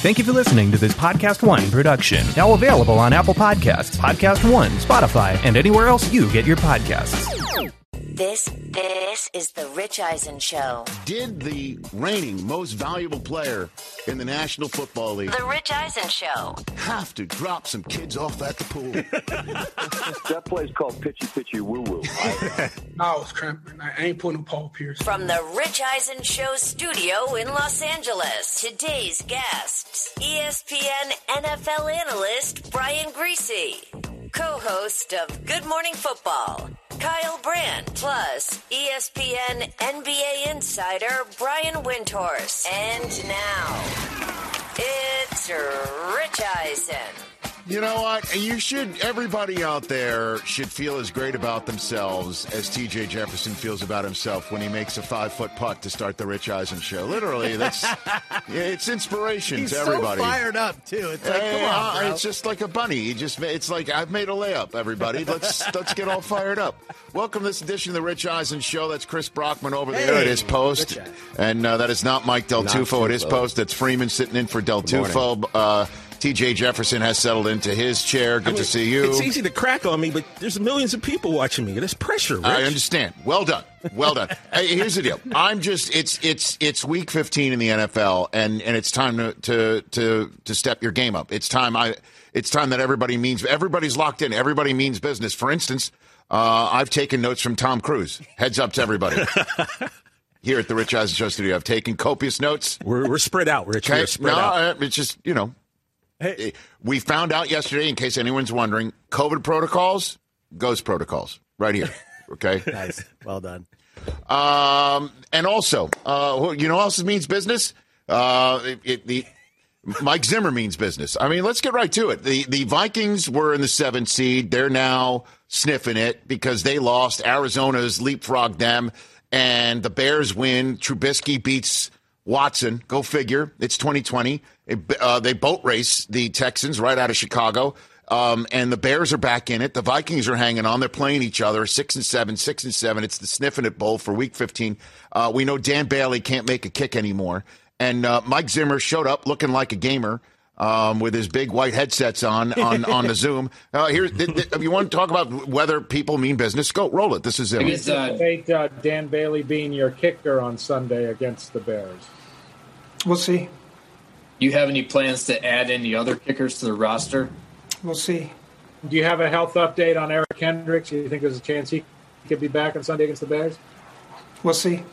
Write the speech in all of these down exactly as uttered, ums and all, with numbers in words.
Thank you for listening to this Podcast One production. Now available on Apple Podcasts, Podcast One, Spotify, and anywhere else you get your podcasts. This, this is the Rich Eisen Show. Did the reigning most valuable player in the National Football League, The Rich Eisen Show, have to drop some kids off at the pool? That place called Pitchy Pitchy Woo Woo. No, I was cramping. I ain't putting Paul Pierce. From the Rich Eisen Show studio in Los Angeles, today's guests, E S P N N F L analyst Brian Greasy, co-host of Good Morning Football, Kyle Brandt, plus E S P N N B A insider Brian Windhorst. And now, it's Rich Eisen. You know what? You should, everybody out there should feel as great about themselves as T J Jefferson feels about himself when he makes a five-foot putt to start the Rich Eisen Show. Literally, that's, yeah, it's inspiration He's to everybody. so fired up, too. It's like, Hey, come on, uh, bro. it's just like a bunny. He just, it's like, I've made a layup, everybody. Let's let's get all fired up. Welcome to this edition of the Rich Eisen Show. That's Chris Brockman over there Hey, at his post. Rich. And uh, that is not Mike Del Not Tufo at his Tufo. post. That's Freeman sitting in for Del Good Tufo. Uh, T J Jefferson has settled into his chair. Good I mean, to see you. It's easy to crack on me, but there's millions of people watching me. There's pressure, Rich. I understand. Well done. Well done. Hey, here's the deal. I'm just it's it's it's week fifteen in the N F L, and, and it's time to, to to to step your game up. It's time I it's time that everybody means everybody's locked in. Everybody means business. For instance, uh, I've taken notes from Tom Cruise. Heads up to everybody. Here at the Rich Eisen Show studio, I've taken copious notes. We're we're spread out, Rich. Okay, We're spread no, out. uh, it's just you know. Hey. We found out yesterday, in case anyone's wondering, COVID protocols, ghost protocols, right here. Okay. Nice. Well done. Um, and also, uh, you know what else means business? Uh, it, it, the Mike Zimmer means business. I mean, let's get right to it. The the Vikings were in the seventh seed. They're now sniffing it because they lost. Arizona's leapfrogged them, and the Bears win. Trubisky beats Watson. Go figure. It's twenty twenty. It, uh, they boat race the Texans right out of Chicago. Um, and the Bears are back in it. The Vikings are hanging on. They're playing each other, six and seven, six and seven. It's the sniffing it bowl for Week fifteen. Uh, we know Dan Bailey can't make a kick anymore, and uh, Mike Zimmer showed up looking like a gamer um, with his big white headsets on on, on the Zoom. Uh, here, th- th- if you want to talk about whether people mean business, go roll it. This is Zimmer. It's uh, debate uh, Dan Bailey being your kicker on Sunday against the Bears. We'll see. You have any plans to add any other kickers to the roster? We'll see. Do you have a health update on Eric Hendricks? Do you think there's a chance he could be back on Sunday against the Bears? We'll see.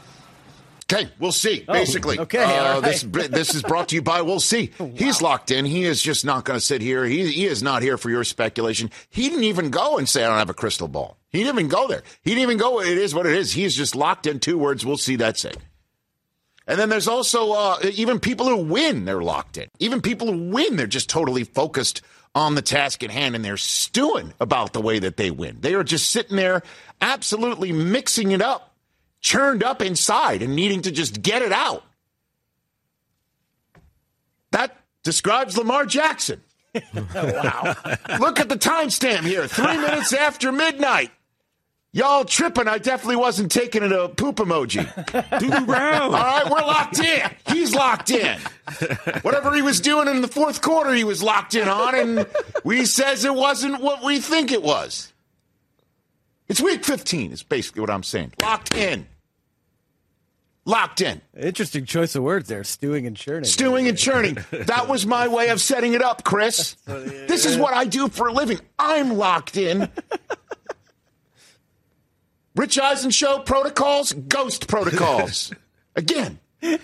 Okay, we'll see. Oh, Basically, okay, uh, all right. this this is brought to you by We'll See. Wow. He's locked in. He is just not going to sit here. He he is not here for your speculation. He didn't even go and say I don't have a crystal ball. He didn't even go there. He didn't even go. It is what it is. He's just locked in. Two words. We'll see. That's it. And then there's also uh, even people who win. They're locked in. Even people who win. They're just totally focused on the task at hand, and they're stewing about the way that they win. They are just sitting there, absolutely mixing it up. Churned up inside and needing to just get it out. That describes Lamar Jackson. Wow. Look at the timestamp here. Three minutes after midnight. Y'all tripping. I definitely wasn't taking it a poop emoji. Doo-doo Brown. All right, we're locked in. He's locked in. Whatever he was doing in the fourth quarter, he was locked in on, and we says it wasn't what we think it was. It's week fifteen is basically what I'm saying. Locked in. Locked in. Interesting choice of words there. Stewing and churning. Stewing and churning. That was my way of setting it up, Chris. This is what I do for a living. I'm locked in. Rich Eisen Show protocols, ghost protocols. Again.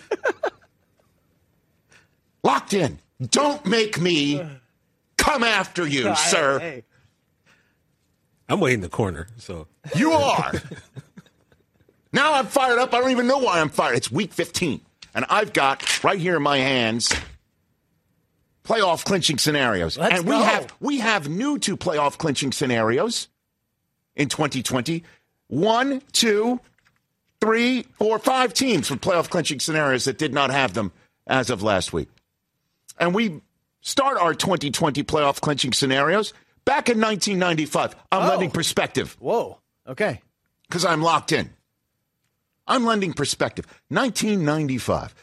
Locked in. Don't make me come after you, sir. Hey. I'm waiting in the corner, so. You are. Now I'm fired up. I don't even know why I'm fired. It's week fifteen. And I've got right here in my hands playoff clinching scenarios. Let's and we go. have we have new to playoff clinching scenarios in twenty twenty. One, two, three, four, five teams with playoff clinching scenarios that did not have them as of last week. And we start our twenty twenty playoff clinching scenarios back in nineteen ninety-five. I'm Oh. lending perspective Whoa. Okay. because I'm locked in. I'm lending perspective. nineteen ninety-five.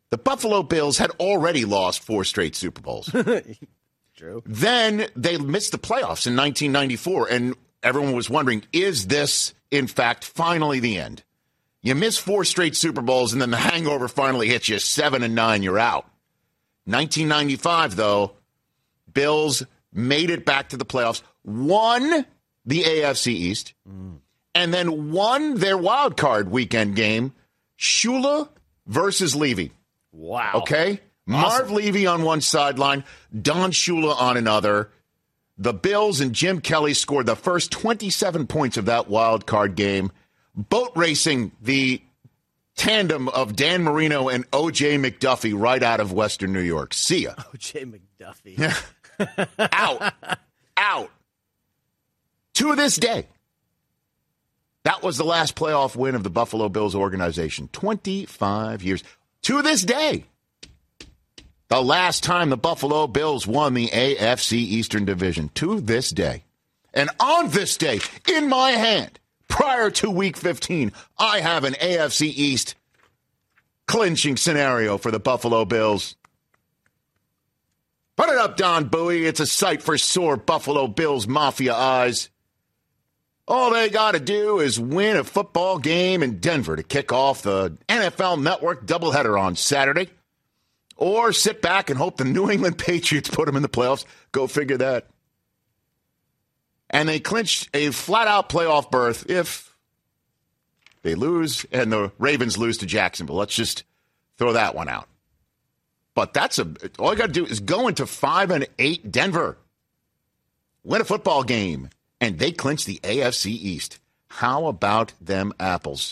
The Buffalo Bills had already lost four straight Super Bowls. True. Then they missed the playoffs in nineteen ninety-four, and everyone was wondering, is this, in fact, finally the end? You miss four straight Super Bowls, and then the hangover finally hits you. Seven and nine, you're out. nineteen ninety-five, though, Bills made it back to the playoffs, won the A F C East, mm. and then won their wild card weekend game, Shula versus Levy. Wow. Okay? Awesome. Marv Levy on one sideline, Don Shula on another. The Bills and Jim Kelly scored the first twenty-seven points of that wild card game, boat racing the tandem of Dan Marino and O J McDuffie right out of Western New York. See ya. O J McDuffie. Out. Out. To this day, that was the last playoff win of the Buffalo Bills organization. twenty-five years. To this day, the last time the Buffalo Bills won the A F C Eastern Division. To this day. And on this day, in my hand, prior to Week fifteen, I have an A F C East clinching scenario for the Buffalo Bills. Put it up, Don Bowie. It's a sight for sore Buffalo Bills Mafia eyes. All they got to do is win a football game in Denver to kick off the N F L Network doubleheader on Saturday. Or sit back and hope the New England Patriots put them in the playoffs. Go figure that. And they clinched a flat-out playoff berth if they lose and the Ravens lose to Jacksonville. Let's just throw that one out. But that's a all you got to do is go into five and eight Denver, win a football game, and they clinch the A F C East. How about them apples?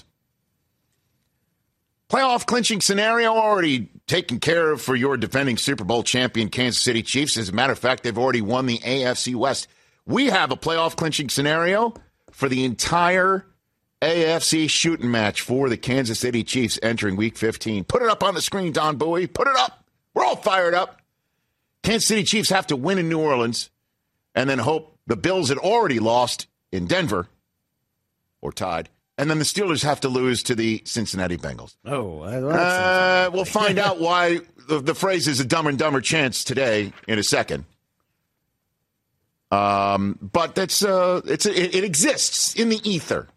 Playoff clinching scenario already taken care of for your defending Super Bowl champion Kansas City Chiefs. As a matter of fact, they've already won the A F C West. We have a playoff clinching scenario for the entire A F C shooting match for the Kansas City Chiefs entering Week fifteen. Put it up on the screen, Don Bowie. Put it up. We're all fired up. Kansas City Chiefs have to win in New Orleans and then hope the Bills had already lost in Denver or tied. And then the Steelers have to lose to the Cincinnati Bengals. Oh, uh, we'll find out why the, the phrase is a dumber and dumber chance today in a second. Um, but that's uh, it's it, it exists in the ether.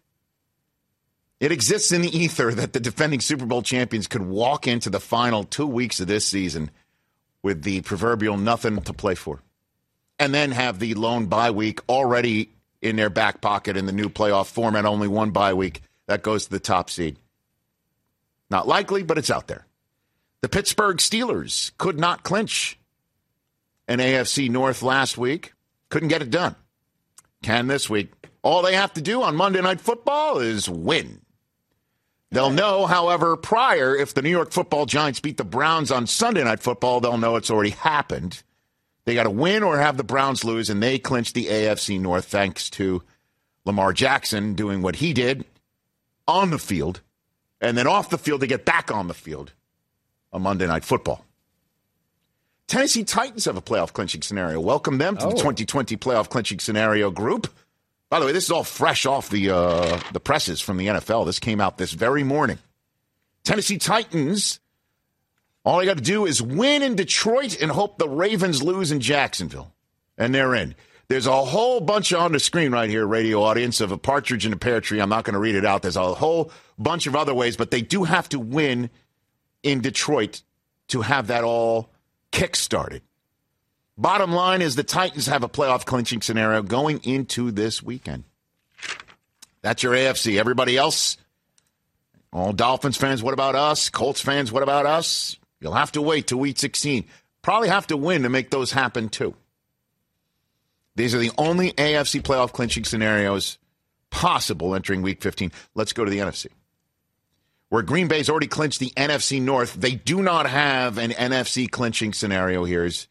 It exists in the ether that the defending Super Bowl champions could walk into the final two weeks of this season with the proverbial nothing to play for, and then have the lone bye week already in their back pocket in the new playoff format. Only one bye week that goes to the top seed. Not likely, but it's out there. The Pittsburgh Steelers could not clinch an A F C North last week. Couldn't get it done. Can this week. All they have to do on Monday Night Football is win. They'll know, however, prior, if the New York Football Giants beat the Browns on Sunday Night Football, they'll know it's already happened. They got to win or have the Browns lose, and they clinch the A F C North thanks to Lamar Jackson doing what he did on the field, and then off the field to get back on the field on Monday Night Football. Tennessee Titans have a playoff clinching scenario. Welcome them to oh. the twenty twenty playoff clinching scenario group. By the way, this is all fresh off the uh, the presses from the N F L. This came out this very morning. Tennessee Titans, all they got to do is win in Detroit and hope the Ravens lose in Jacksonville. And they're in. There's a whole bunch on the screen right here, radio audience, of a partridge in a pear tree. I'm not going to read it out. There's a whole bunch of other ways, but they do have to win in Detroit to have that all kick-started. Bottom line is the Titans have a playoff clinching scenario going into this weekend. That's your A F C. Everybody else, all Dolphins fans, what about us? Colts fans, what about us? You'll have to wait till Week sixteen. Probably have to win to make those happen, too. These are the only A F C playoff clinching scenarios possible entering Week fifteen. Let's go to the N F C. Where Green Bay's already clinched the N F C North, they do not have an N F C clinching scenario here. Is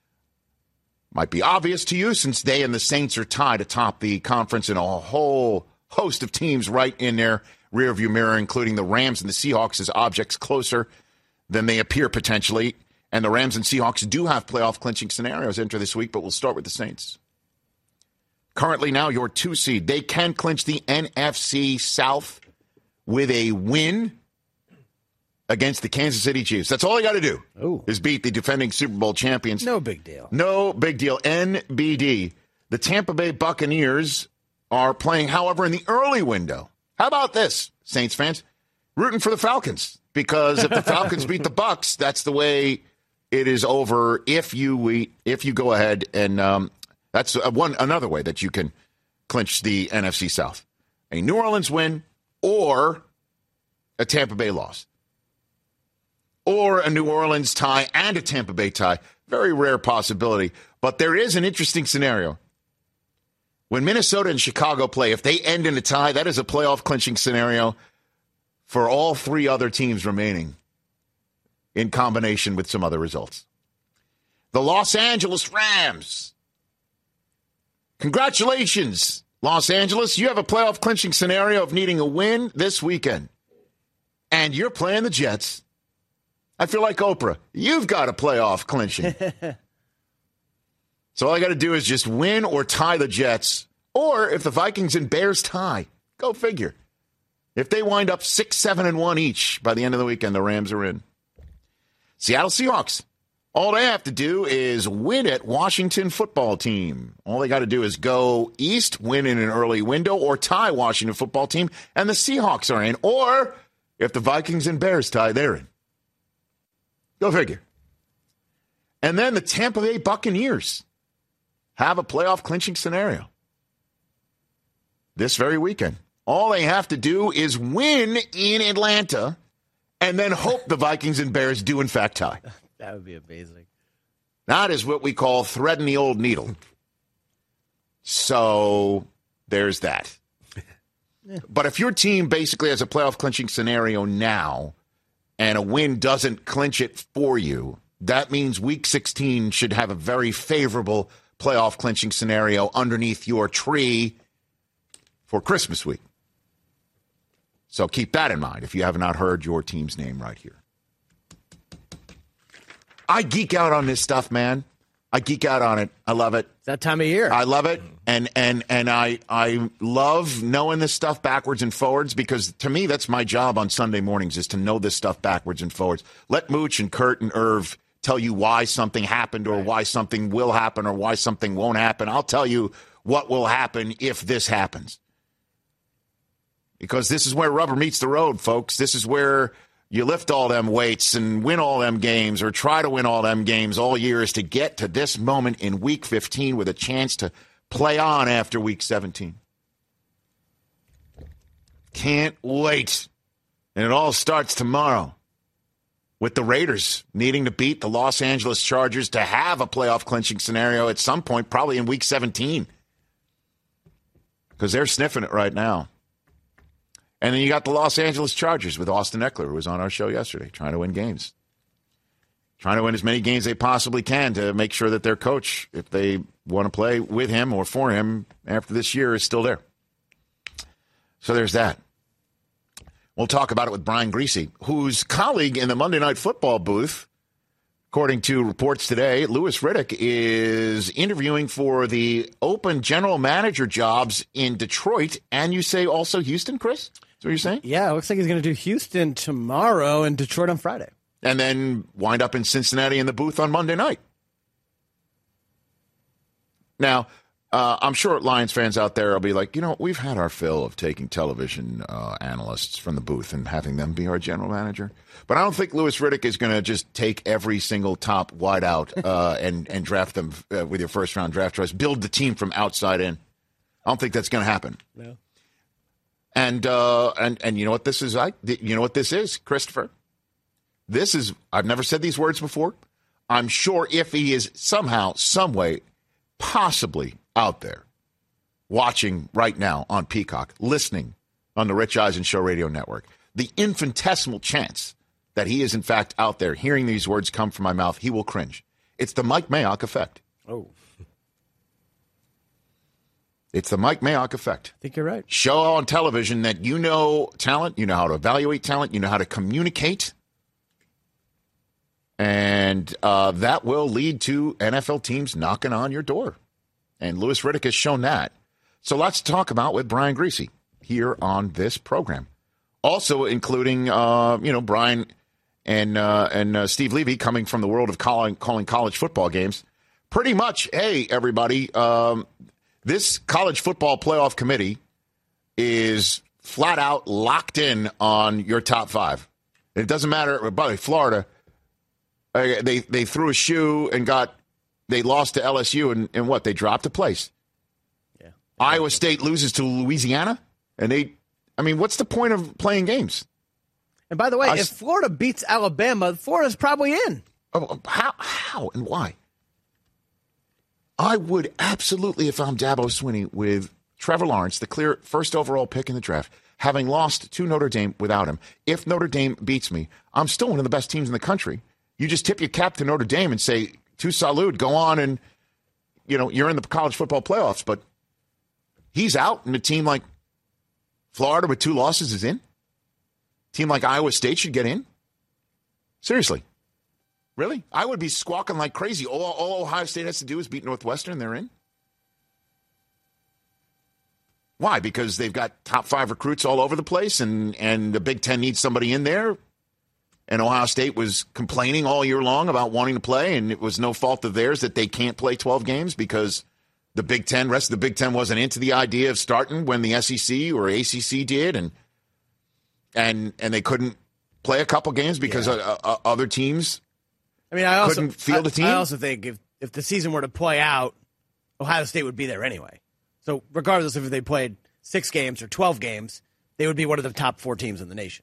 might be obvious to you since they and the Saints are tied atop the conference and a whole host of teams right in their rearview mirror, including the Rams and the Seahawks as objects closer than they appear potentially. And the Rams and Seahawks do have playoff clinching scenarios enter this week, but we'll start with the Saints. Currently now your two seed. They can clinch the N F C South with a win against the Kansas City Chiefs. That's all they got to do Ooh. is beat the defending Super Bowl champions. No big deal. No big deal. N B D. The Tampa Bay Buccaneers are playing, however, in the early window. How about this, Saints fans? Rooting for the Falcons, because if the Falcons beat the Bucs, that's the way it is over. If you if you go ahead and um, that's one another way that you can clinch the N F C South: a New Orleans win or a Tampa Bay loss, or a New Orleans tie and a Tampa Bay tie. Very rare possibility, but there is an interesting scenario. When Minnesota and Chicago play, if they end in a tie, that is a playoff clinching scenario for all three other teams remaining, in combination with some other results. The Los Angeles Rams. Congratulations, Los Angeles. You have a playoff clinching scenario of needing a win this weekend. And you're playing the Jets. I feel like Oprah. You've got a playoff clinching. So all I got to do is just win or tie the Jets. Or if the Vikings and Bears tie, go figure. If they wind up six, seven, and one each by the end of the weekend, the Rams are in. Seattle Seahawks. All they have to do is win at Washington football team. All they got to do is go east, win in an early window, or tie Washington football team, and the Seahawks are in. Or if the Vikings and Bears tie, they're in. Go figure. And then the Tampa Bay Buccaneers have a playoff clinching scenario this very weekend. All they have to do is win in Atlanta and then hope the Vikings and Bears do in fact tie. That would be amazing. That is what we call threading the old needle. So there's that. Yeah. But if your team basically has a playoff clinching scenario now and a win doesn't clinch it for you, that means week sixteen should have a very favorable playoff clinching scenario underneath your tree for Christmas week. So keep that in mind if you have not heard your team's name right here. I geek out on this stuff, man. I geek out on it. I love it. It's that time of year. I love it. And and and I I love knowing this stuff backwards and forwards, because to me that's my job on Sunday mornings, is to know this stuff backwards and forwards. Let Mooch and Kurt and Irv tell you why something happened or why something will happen or why something won't happen. I'll tell you what will happen if this happens. Because this is where rubber meets the road, folks. This is where you lift all them weights and win all them games, or try to win all them games all year, is to get to this moment in week fifteen with a chance to play on after week seventeen. Can't wait. And it all starts tomorrow with the Raiders needing to beat the Los Angeles Chargers to have a playoff clinching scenario at some point, probably in week seventeen. Because they're sniffing it right now. And then you got the Los Angeles Chargers with Austin Eckler, who was on our show yesterday, trying to win games. Trying to win as many games they possibly can to make sure that their coach, if they want to play with him or for him after this year, is still there. So there's that. We'll talk about it with Brian Griese, whose colleague in the Monday Night Football booth, according to reports today, Louis Riddick, is interviewing for the open general manager jobs in Detroit, and you say also Houston, Chris? Is that what you're saying? Yeah, it looks like he's going to do Houston tomorrow and Detroit on Friday. And then wind up in Cincinnati in the booth on Monday night. Now, uh, I'm sure Lions fans out there will be like, you know, we've had our fill of taking television uh, analysts from the booth and having them be our general manager. But I don't think Louis Riddick is going to just take every single top wideout uh, and, and draft them uh, with your first-round draft choice, build the team from outside in. I don't think that's going to happen. No. And, uh, and and you know what this is like? You know what this is, Christopher? This is, I've never said these words before. I'm sure if he is somehow, some way, possibly out there watching right now on Peacock, listening on the Rich Eisen Show radio network, the infinitesimal chance that he is in fact out there hearing these words come from my mouth, he will cringe. It's the Mike Mayock effect. Oh. It's the Mike Mayock effect. I think you're right. Show on television that you know talent, you know how to evaluate talent, you know how to communicate. And uh, that will lead to N F L teams knocking on your door. And Louis Riddick has shown that. So let's talk about with Brian Griese here on this program. Also including, uh, you know, Brian and uh, and uh, Steve Levy, coming from the world of calling, calling college football games, pretty much, hey, everybody, um, this college football playoff committee is flat out locked in on your top five. It doesn't matter. By the way, Florida, uh, they, they threw a shoe and got they lost to L S U, and, and what? They dropped a place. Yeah. Iowa State loses to Louisiana, and they, I mean, what's the point of playing games? And by the way, I, if Florida beats Alabama, Florida's probably in. Oh, how, how, and why? I would absolutely, if I'm Dabo Swinney, with Trevor Lawrence, the clear first overall pick in the draft, having lost to Notre Dame without him. If Notre Dame beats me, I'm still one of the best teams in the country. You just tip your cap to Notre Dame and say, to salute, go on, and, you know, you're in the college football playoffs. But he's out, and a team like Florida with two losses is in. A team like Iowa State should get in. Seriously. Really? I would be squawking like crazy. All, all Ohio State has to do is beat Northwestern, they're in. Why? Because they've got top five recruits all over the place, and, and the Big Ten needs somebody in there. And Ohio State was complaining all year long about wanting to play, and it was no fault of theirs that they can't play twelve games because the Big Ten, rest of the Big Ten wasn't into the idea of starting when the S E C or A C C did, and and and they couldn't play a couple games because yeah. uh, uh, other teams I mean, I also, couldn't field a team. I also think if, if the season were to play out, Ohio State would be there anyway. So regardless of if they played six games or twelve games, they would be one of the top four teams in the nation.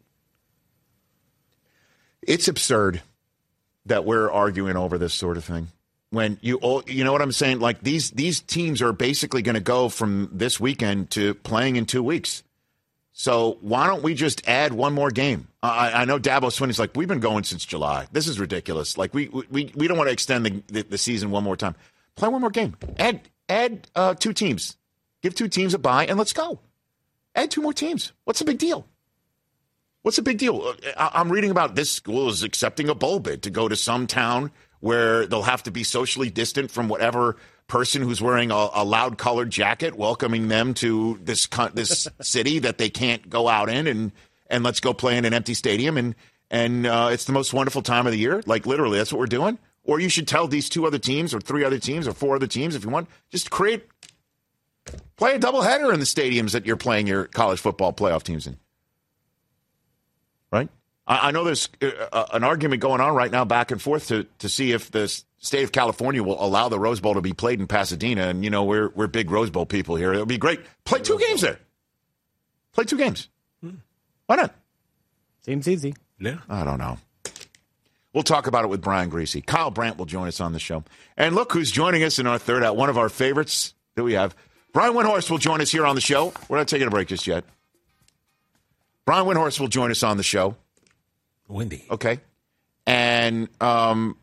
It's absurd that we're arguing over this sort of thing. When you you know what I'm saying? Like these these teams are basically going to go from this weekend to playing in two weeks. So why don't we just add one more game? I, I know Dabo Swinney's like, we've been going since July. This is ridiculous. Like we we, we don't want to extend the, the, the season one more time. Play one more game. Add add uh, two teams. Give two teams a bye and let's go. Add two more teams. What's the big deal? What's the big deal? I, I'm reading about this school is accepting a bowl bid to go to some town where they'll have to be socially distant from whatever person who's wearing a, a loud colored jacket welcoming them to this this city that they can't go out in, and and let's go play in an empty stadium, and and uh, it's the most wonderful time of the year. Like literally, that's what we're doing. Or you should tell these two other teams, or three other teams, or four other teams, if you want, just create play a doubleheader in the stadiums that you're playing your college football playoff teams in. Right? I, I know there's uh, an argument going on right now back and forth to to see if the state of California will allow the Rose Bowl to be played in Pasadena. And, you know, we're we're big Rose Bowl people here. It would be great. Play two games there. Play two games. Why not? Seems easy. Yeah. I don't know. We'll talk about it with Brian Greasy. Kyle Brandt will join us on the show. And look who's joining us in our third out, one of our favorites that we have. Brian Windhorst will join us here on the show. We're not taking a break just yet. Brian Windhorst will join us on the show. Windy. Okay. And um,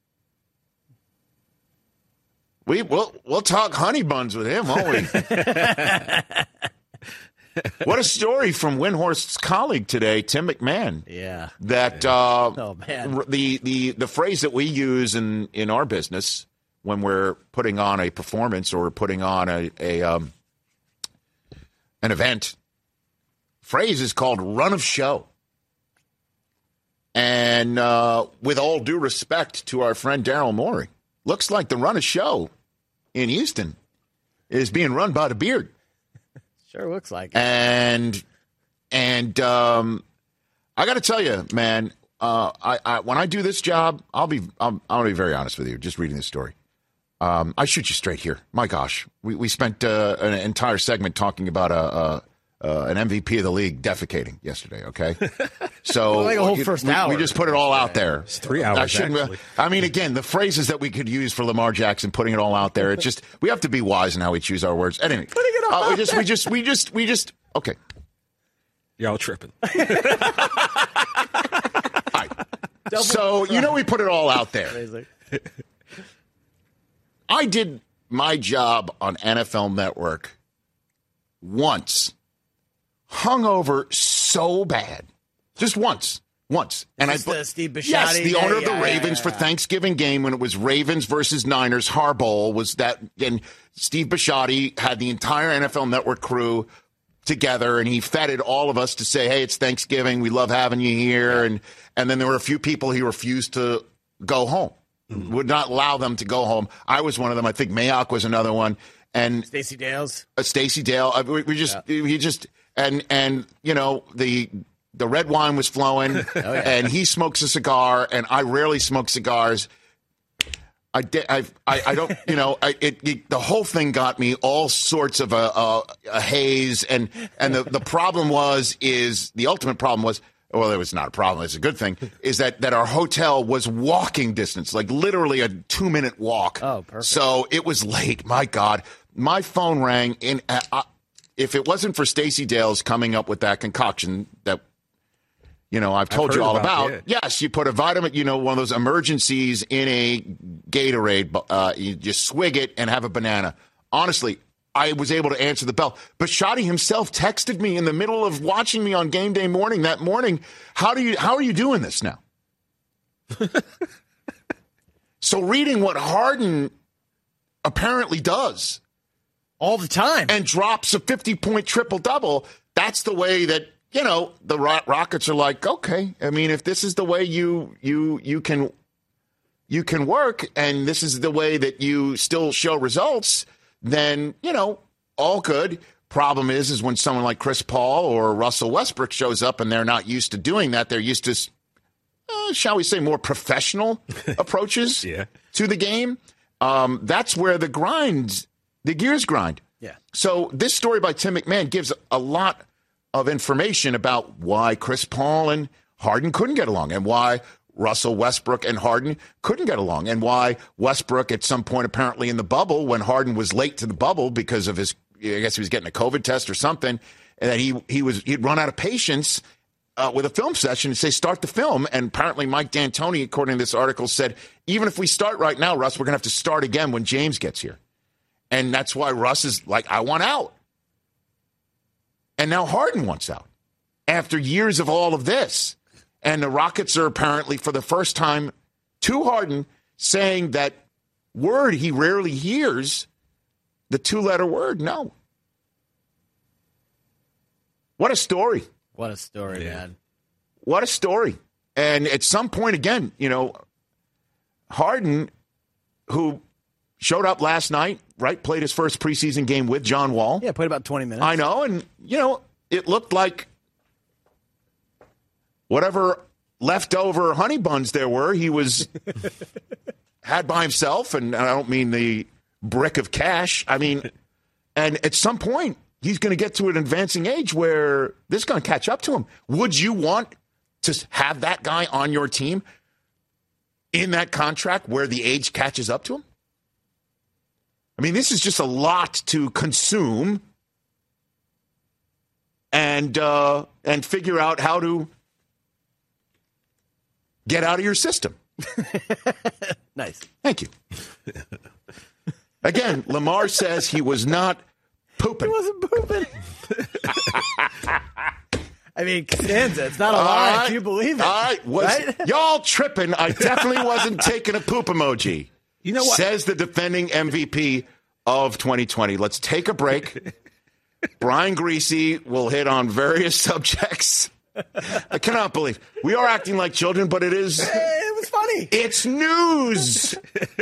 we, we'll, we'll talk honey buns with him, won't we? What a story from Windhorst's colleague today, Tim McMahon. Yeah. That uh, oh, man. the, the, the phrase that we use in, in our business when we're putting on a performance or putting on a, a um, an event, phrase is called run of show. And uh, with all due respect to our friend Daryl Morey, looks like the run of show in Houston is being run by the Beard. Sure looks like it. And and um, I got to tell you, man, uh, I, I when I do this job, I'll be I'm, I'll be very honest with you. Just reading this story, um, I shoot you straight here. My gosh, we we spent uh, an entire segment talking about a. a Uh, an M V P of the league defecating yesterday, okay? So like a whole you, first we, hour. we just put it all out there. It's three hours, I, shouldn't, actually. I mean, again, the phrases that we could use for Lamar Jackson, putting it all out there, it's just, we have to be wise in how we choose our words. Anyway, Putting it all uh, we out just, there. we just, we just, we just, okay. Y'all tripping. All right. So, you know, we put it all out there. Amazing. I did my job on N F L Network once. Hungover so bad. Just once. Once. And Is I this the Steve Bisciotti Yes, the day? owner of the Yeah, Ravens yeah, for yeah. Thanksgiving game when it was Ravens versus Niners. Harbaugh was that, and Steve Bisciotti had the entire N F L Network crew together, and he feted all of us to say, hey, it's Thanksgiving. We love having you here. And, and then there were a few people he refused to go home, mm-hmm. would not allow them to go home. I was one of them. I think Mayock was another one. And Stacey Dales. Uh, Stacey Dale. Uh, we, we just, yeah. he just, and, and, you know, the, the red wine was flowing, oh, yeah. and he smokes a cigar, and I rarely smoke cigars. I, I, I, I don't, you know, I, it, it, the whole thing got me all sorts of a, a, a haze. And, and the, the problem was, is the ultimate problem was, well, it was not a problem. It's a good thing, is that, that our hotel was walking distance, like literally a two minute walk. Oh, perfect. So it was late. My God, my phone rang in. Uh, if it wasn't for Stacey Dales coming up with that concoction that, you know, I've told I've you all about. about. Yeah. Yes, you put a vitamin, you know, one of those emergencies in a Gatorade. Uh, you just swig it and have a banana. Honestly, I was able to answer the bell. But Shadi himself texted me in the middle of watching me on game day morning that morning. How do you? How are you doing this now? So reading what Harden apparently does all the time and drops a fifty-point triple-double, that's the way that, you know, the Rockets are like, okay, I mean, if this is the way you you you can you can work, and this is the way that you still show results, then, you know, all good. Problem is, is when someone like Chris Paul or Russell Westbrook shows up and they're not used to doing that, they're used to, uh, shall we say, more professional approaches yeah. to the game. Um, that's where the grind, the gears grind. Yeah. So this story by Tim McMahon gives a lot of information about why Chris Paul and Harden couldn't get along, and why Russell Westbrook and Harden couldn't get along, and why Westbrook at some point apparently in the bubble, when Harden was late to the bubble because of his, I guess he was getting a COVID test or something, and that he he was he'd run out of patience uh, with a film session and say, start the film. And apparently Mike D'Antoni, according to this article, said, even if we start right now, Russ, we're going to have to start again when James gets here. And that's why Russ is like, I want out. And now Harden wants out after years of all of this. And the Rockets are apparently, for the first time, to Harden, saying that word he rarely hears, the two-letter word, no. What a story. What a story, yeah. man. What a story. And at some point, again, you know, Harden, who showed up last night, right, played his first preseason game with John Wall. Yeah, played about twenty minutes. I know, and, you know, it looked like whatever leftover honey buns there were, he was had by himself, and I don't mean the brick of cash. I mean, and at some point, he's going to get to an advancing age where this is going to catch up to him. Would you want to have that guy on your team in that contract where the age catches up to him? I mean, this is just a lot to consume and uh, and figure out how to get out of your system. Nice. Thank you. Again, Lamar says he was not pooping. He wasn't pooping. I mean, Costanza, it's not a lie right. if you believe it. All right. Was, right? Y'all tripping. I definitely wasn't taking a poop emoji. You know what? Says the defending M V P of twenty twenty. Let's take a break. Brian Greasy will hit on various subjects. I cannot believe we are acting like children, but it is. It was funny. It's news.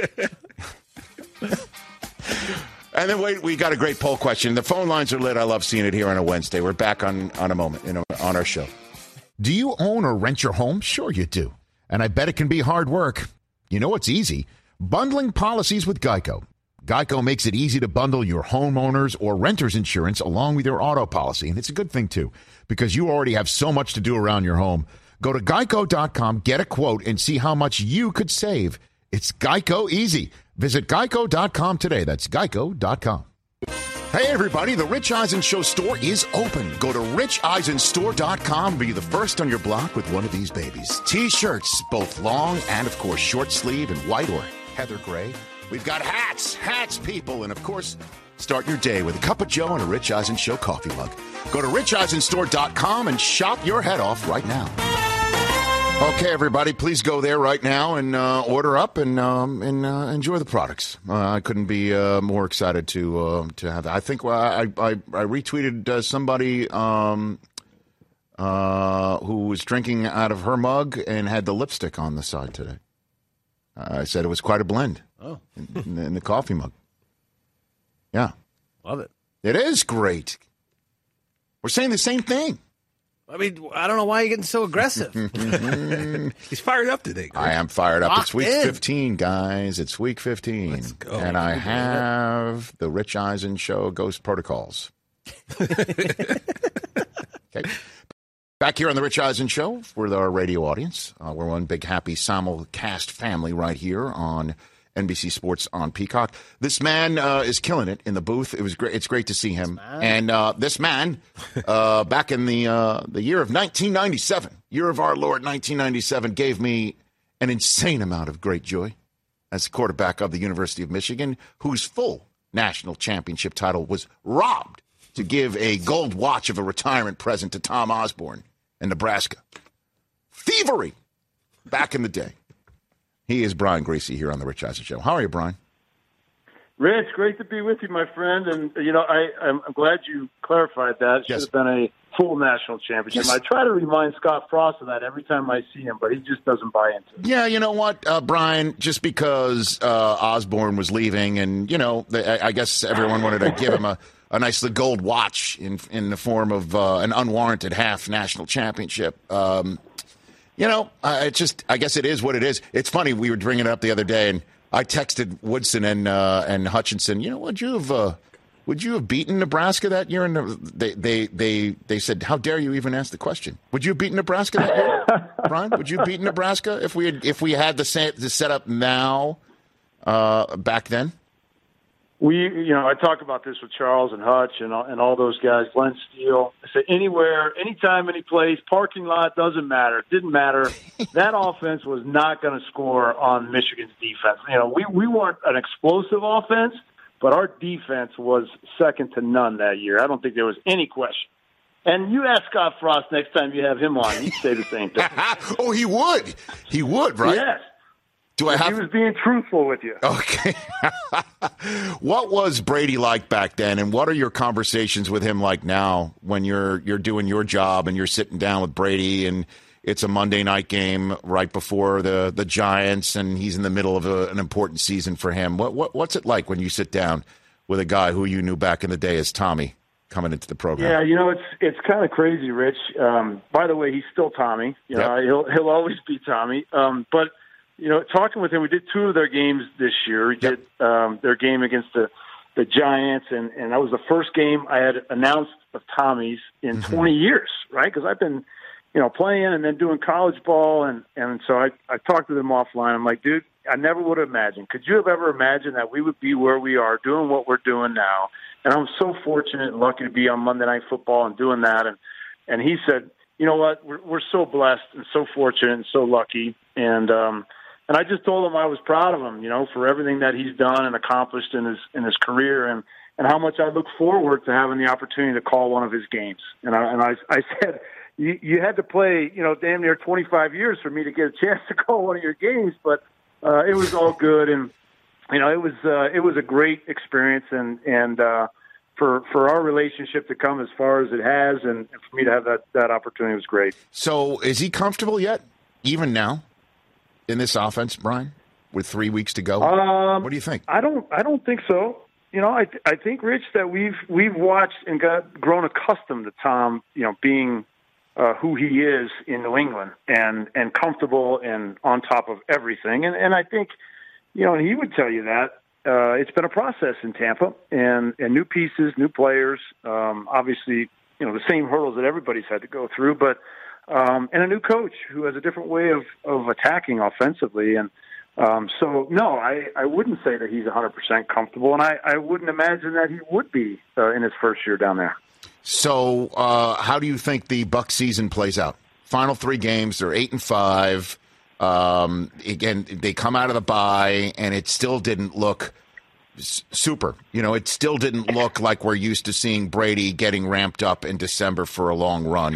And then wait, we got a great poll question. The phone lines are lit. I love seeing it here on a Wednesday. We're back on, on a moment, you know, on our show. Do you own or rent your home? Sure you do. And I bet it can be hard work. You know what's easy? Bundling policies with Geico. Geico makes it easy to bundle your homeowners or renters insurance along with your auto policy. And it's a good thing, too, because you already have so much to do around your home. Go to geico dot com, get a quote, and see how much you could save. It's Geico easy. Visit geico dot com today. That's geico dot com. Hey, everybody, the Rich Eisen Show store is open. Go to rich eisen store dot com. Be the first on your block with one of these babies. T-shirts, both long and, of course, short sleeve in white or heather gray. We've got hats, hats, people, and, of course, start your day with a cup of Joe and a Rich Eisen Show coffee mug. Go to rich eisen store dot com and shop your head off right now. Okay, everybody, please go there right now and uh, order up and um, and uh, enjoy the products. Uh, I couldn't be uh, more excited to uh, to have that. I think I I, I retweeted uh, somebody um, uh, who was drinking out of her mug and had the lipstick on the side today. I said it was quite a blend. Oh, in, in, the, in the coffee mug. Yeah, love it. It is great. We're saying the same thing. I mean, I don't know why you're getting so aggressive. He's fired up today. Greg. I am fired up. Locked It's week in. fifteen, guys. It's week fifteen. Let's go. And I have the Rich Eisen Show Ghost Protocols. Okay. Back here on the Rich Eisen Show for our radio audience. Uh, we're one big happy simulcast family right here on N B C Sports on Peacock. This man uh, is killing it in the booth. It was great. It's great to see him. And uh, this man, uh, back in the uh, the year of nineteen ninety-seven, year of our Lord nineteen ninety-seven, gave me an insane amount of great joy as the quarterback of the University of Michigan, whose full national championship title was robbed to give a gold watch of a retirement present to Tom Osborne in Nebraska. Thievery back in the day. He is Brian Griese here on the Rich Eisen Show. How are you, Brian? Rich, great to be with you, my friend. And, you know, I, I'm glad you clarified that. It Yes. should have been a full national championship. Yes. I try to remind Scott Frost of that every time I see him, but he just doesn't buy into it. Yeah, you know what, uh, Brian, just because uh, Osborne was leaving and, you know, the, I, I guess everyone wanted to give him a, a nice little gold watch in in the form of uh, an unwarranted half national championship. Um You know, uh, it's just, I guess it is what it is. It's funny, we were bringing it up the other day, and I texted Woodson and uh, and Hutchinson, you know, would you have uh, would you have beaten Nebraska that year? And they, they, they, they said, how dare you even ask the question? Would you have beaten Nebraska that year, Brian? Would you have beaten Nebraska if we had, if we had the, sa- the setup now uh, back then? We, you know, I talk about this with Charles and Hutch and all, and all those guys, Glenn Steele. I said anywhere, anytime, any place, parking lot, doesn't matter. It didn't matter. That offense was not going to score on Michigan's defense. You know, we, we weren't an explosive offense, but our defense was second to none that year. I don't think there was any question. And you ask Scott Frost next time you have him on, he'd say the same thing. Oh, he would. He would, right? Yes. Do I have? He was being truthful with you. Okay. What was Brady like back then, and what are your conversations with him like now when you're you're doing your job and you're sitting down with Brady and it's a Monday night game right before the, the Giants and he's in the middle of a, an important season for him? What what what's it like when you sit down with a guy who you knew back in the day as Tommy coming into the program? Yeah, you know, it's it's kind of crazy, Rich. Um, by the way, he's still Tommy. You know, Yep. he'll he'll always be Tommy. Um, but you know, talking with him, we did two of their games this year. We Yep. did um, their game against the, the Giants, and, and that was the first game I had announced of Tommy's in Mm-hmm. twenty years, right? Because I've been, you know, playing and then doing college ball, and, and so I, I talked to them offline. I'm like, dude, I never would have imagined. Could you have ever imagined that we would be where we are, doing what we're doing now? And I'm so fortunate and lucky to be on Monday Night Football and doing that. And and he said, you know what, we're, we're so blessed and so fortunate and so lucky. And um, and I just told him I was proud of him, you know, for everything that he's done and accomplished in his in his career, and, and how much I look forward to having the opportunity to call one of his games. And I and I, I said, you, you had to play, you know, damn near twenty-five years for me to get a chance to call one of your games, but uh, it was all good, and you know, it was uh, it was a great experience, and and uh, for for our relationship to come as far as it has, and, and for me to have that that opportunity was great. So is he comfortable yet, even now, in this offense, Brian, with three weeks to go? Um, what do you think? I don't I don't think so. You know, I th- I think, Rich, that we've we've watched and got grown accustomed to Tom, you know, being uh, who he is in New England, and and comfortable and on top of everything, and and I think, you know, and he would tell you that uh, it's been a process in Tampa, and, and new pieces, new players, um, obviously, you know, the same hurdles that everybody's had to go through, but um, and a new coach who has a different way of, of attacking offensively. And um, so, no, I, I wouldn't say that he's one hundred percent comfortable, and I, I wouldn't imagine that he would be uh, in his first year down there. So uh, how do you think the Buck season plays out? Final three games, they're eight and five. Um, again, they come out of the bye, and it still didn't look s- super. You know, it still didn't look like we're used to seeing Brady getting ramped up in December for a long run.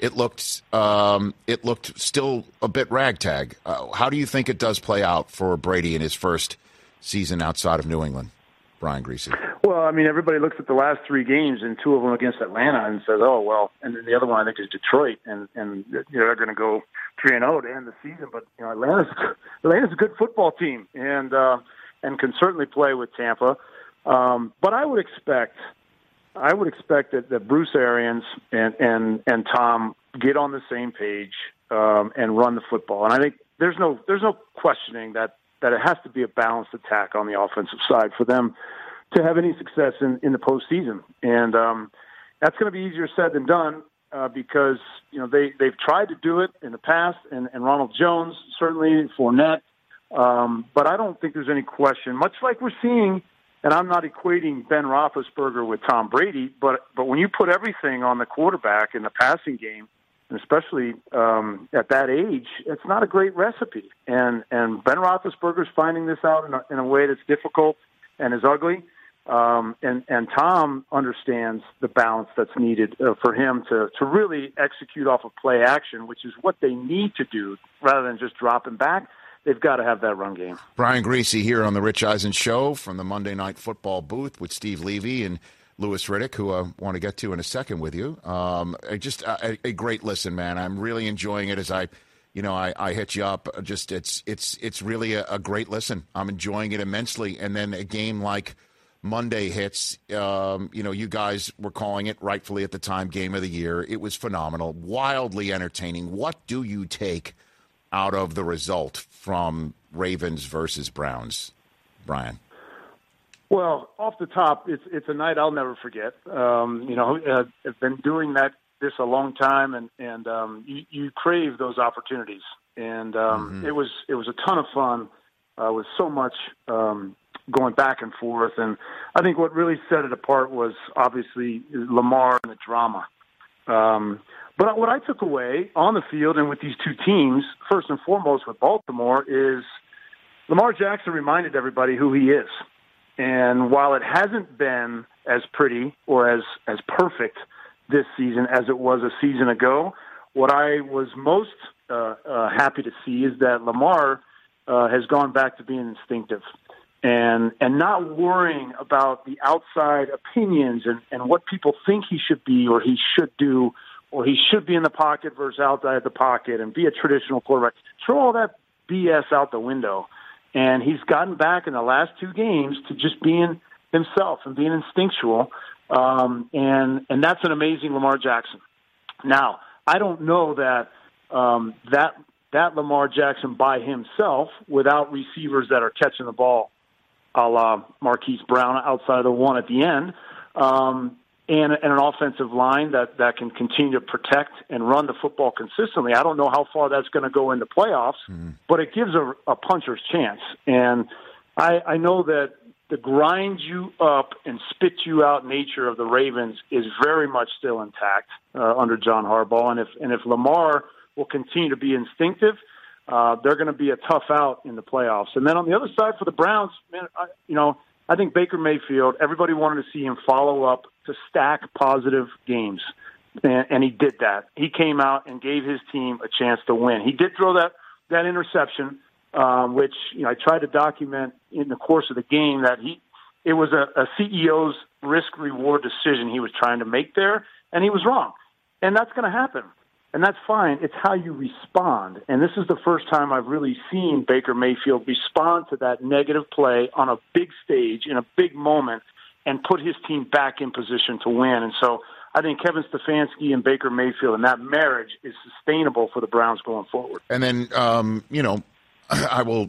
it looked um, it looked still a bit ragtag. Uh, how do you think it does play out for Brady in his first season outside of New England, Brian Griese? Well, I mean, everybody looks at the last three games and two of them against Atlanta and says, "Oh, well," and then the other one I think is Detroit, and and you know they're going to go three and zero to end the season. But you know, Atlanta's Atlanta's a good football team, and uh, and can certainly play with Tampa. Um, but I would expect, I would expect that, that Bruce Arians and and and Tom get on the same page um, and run the football. And I think there's no there's no questioning that that it has to be a balanced attack on the offensive side for them to have any success in, in the postseason. And um, that's going to be easier said than done uh, because, you know, they, they've tried to do it in the past, and, and Ronald Jones, certainly, Fournette. Um, but I don't think there's any question, much like we're seeing, and I'm not equating Ben Roethlisberger with Tom Brady, but, but when you put everything on the quarterback in the passing game, and especially um, at that age, it's not a great recipe. And, and Ben Roethlisberger's finding this out in a, in a way that's difficult and is ugly. Um, and, and Tom understands the balance that's needed uh, for him to, to really execute off of play action, which is what they need to do rather than just dropping back. They've got to have that run game. Brian Griese here on the Rich Eisen Show from the Monday Night Football booth with Steve Levy and Louis Riddick, who I want to get to in a second with you. Um, just a, a great listen, man. I'm really enjoying it as I, you know, I, I hit you up. Just it's it's it's really a, a great listen. I'm enjoying it immensely. And then a game like Monday hits, um, you know, you guys were calling it rightfully at the time game of the year. It was phenomenal, wildly entertaining. What do you take out of the result from Ravens versus Browns, Brian? Well, off the top, it's it's a night I'll never forget. Um, you know, uh, I've been doing that this a long time, and and um, you, you crave those opportunities. And um, mm-hmm. it was it was a ton of fun uh, with so much um, going back and forth. And I think what really set it apart was obviously Lamar and the drama. Um, but what I took away on the field and with these two teams, first and foremost with Baltimore, is Lamar Jackson reminded everybody who he is. And while it hasn't been as pretty or as, as perfect this season as it was a season ago, what I was most uh, uh, happy to see is that Lamar uh, has gone back to being instinctive and and not worrying about the outside opinions and, and what people think he should be or he should do or he should be in the pocket versus outside the pocket and be a traditional quarterback. Throw all that B S out the window. And he's gotten back in the last two games to just being himself and being instinctual. Um, and, and that's an amazing Lamar Jackson. Now, I don't know that um, that that Lamar Jackson by himself, without receivers that are catching the ball, a la Marquise Brown outside of the one at the end, um, and, and an offensive line that, that can continue to protect and run the football consistently. I don't know how far that's going to go in the playoffs, mm-hmm. but it gives a, a puncher's chance. And I, I know that the grind you up and spit you out nature of the Ravens is very much still intact uh, under John Harbaugh. And if and if Lamar will continue to be instinctive, uh, they're going to be a tough out in the playoffs. And then on the other side for the Browns, man, I, you know, I think Baker Mayfield, everybody wanted to see him follow up to stack positive games, and, and he did that. He came out and gave his team a chance to win. He did throw that, that interception, um, which you know I tried to document in the course of the game that he it was a, a C E O's risk-reward decision he was trying to make there, and he was wrong. And that's going to happen. And that's fine. It's how you respond. And this is the first time I've really seen Baker Mayfield respond to that negative play on a big stage in a big moment and put his team back in position to win. And so I think Kevin Stefanski and Baker Mayfield and that marriage is sustainable for the Browns going forward. And then, um, you know, I will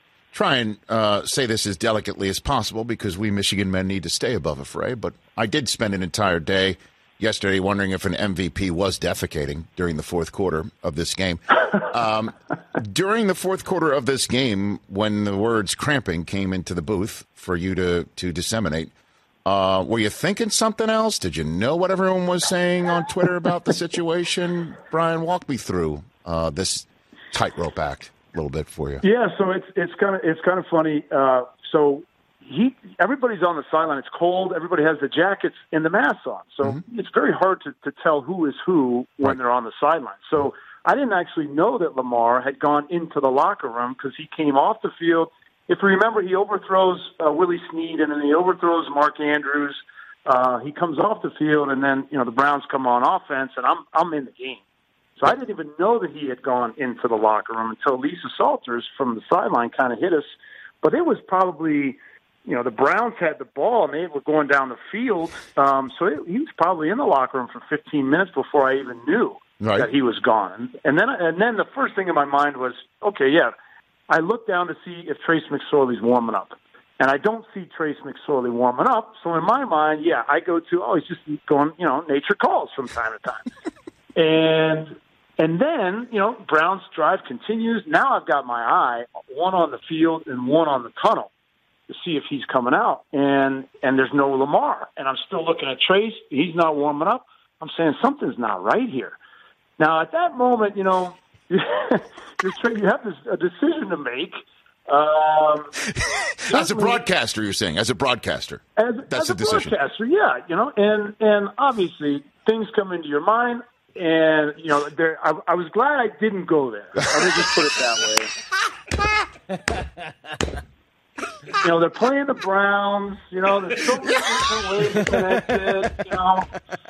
try and uh, say this as delicately as possible because we Michigan men need to stay above a fray. But I did spend an entire day yesterday wondering if an M V P was defecating during the fourth quarter of this game. Um, during the fourth quarter of this game, when the words cramping came into the booth for you to, to disseminate, uh, were you thinking something else? Did you know what everyone was saying on Twitter about the situation? Brian, walk me through uh, this tightrope act a little bit for you. Yeah, so it's it's kind of it's kind of funny. Uh, so he everybody's on the sideline. It's cold. Everybody has the jackets and the masks on. So mm-hmm. it's very hard to, to tell who is who when right. they're on the sideline. So I didn't actually know that Lamar had gone into the locker room because he came off the field. If you remember, he overthrows uh, Willie Snead, and then he overthrows Mark Andrews. Uh, he comes off the field, and then you know the Browns come on offense, and I'm I'm in the game. So I didn't even know that he had gone into the locker room until Lisa Salters from the sideline kind of hit us. But it was probably, you know, the Browns had the ball, and they were going down the field. Um, so it, he was probably in the locker room for fifteen minutes before I even knew right. that he was gone. And then, and then the first thing in my mind was, okay, yeah, I looked down to see if Trace McSorley's warming up. And I don't see Trace McSorley warming up. So in my mind, yeah, I go to, oh, he's just going, you know, nature calls from time to time. and and then, you know, Brown's drive continues. Now I've got my eye, one on the field and one on the tunnel to see if he's coming out. And and there's no Lamar. And I'm still looking at Trace. He's not warming up. I'm saying something's not right here. Now, at that moment, you know, you have this, a decision to make. Um, as a broadcaster, you're saying, as a broadcaster, as, that's as a, a decision. broadcaster, yeah, you know, and and obviously things come into your mind, and you know, there. I, I was glad I didn't go there. Let me just put it that way. You know, they're playing the Browns. You know, there's so many different ways to connect it. You know.